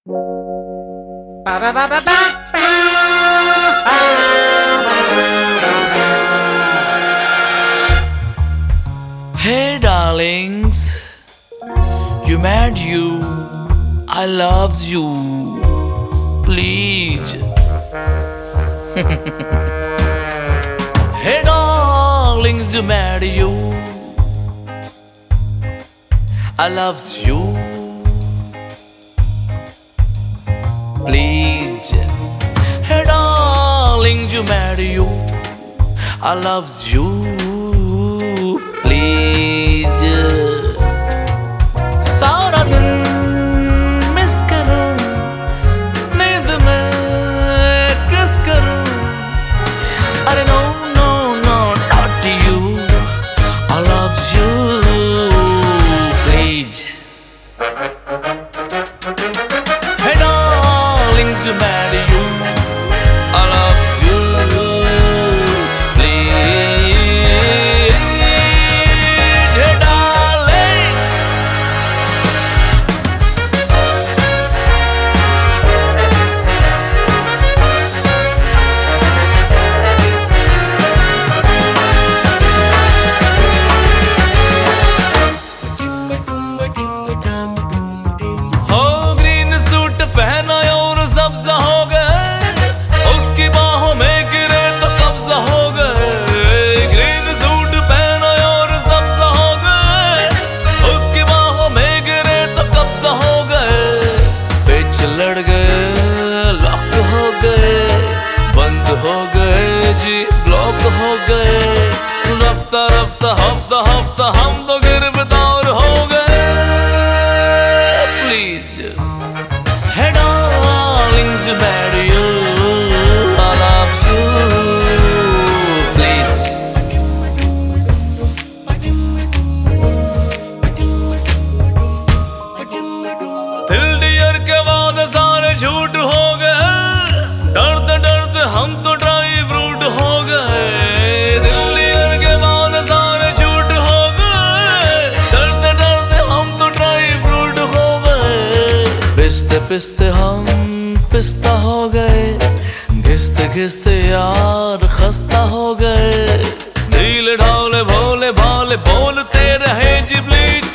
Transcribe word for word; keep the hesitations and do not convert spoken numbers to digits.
Hey darlings, you mad you, I loved you, please. Hey darlings, you mad you, I loved you, please. Hey darlings, you mad you, I loved you, please. सारा दिन miss करूं, नींद में kiss करूं, अरे no no no not you, I love you please. Hey darlings you mad you, I love you पहना और सब्जा हो गए, उसकी बाहों में गिरे तो कब्जा हो गए। ग्रीन सूट पहना और सब्जा हो गए, उसकी बाहों में गिरे तो कब्जा हो गए। पिच लड़ गए, लॉक हो गए, बंद हो गए जी, ब्लॉक हो गए। रफ्ता रफ्ता हफ्ता हफ्ता हम तो गिरफ्तार हो गए, please. Hey darlings, you mad you, I love you, please. दिल डियर के वादे सारे झूठ हो गए, डरते डरते हम तो ड्राई फ्रूट हो गए। दिल डियर के वादे सारे झूठ हो गए, डरते डरते हम तो ड्राई फ्रूट हो गए। पिस्ते पिस्ते हम पिस्ता हो गए, घिसते घिसते यार खस्ता हो गए। ढीले ढाले भोले भाले बोलते रहे जी प्लीज।